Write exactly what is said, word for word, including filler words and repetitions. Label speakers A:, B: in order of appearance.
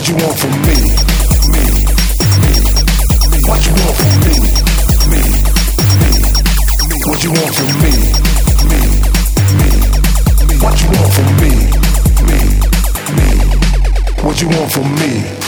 A: What you want from me? Me, me, me. What you want from me? Me, me, me. What you want from me? Me, me, me. What you want from me? Me, me. What you want from me?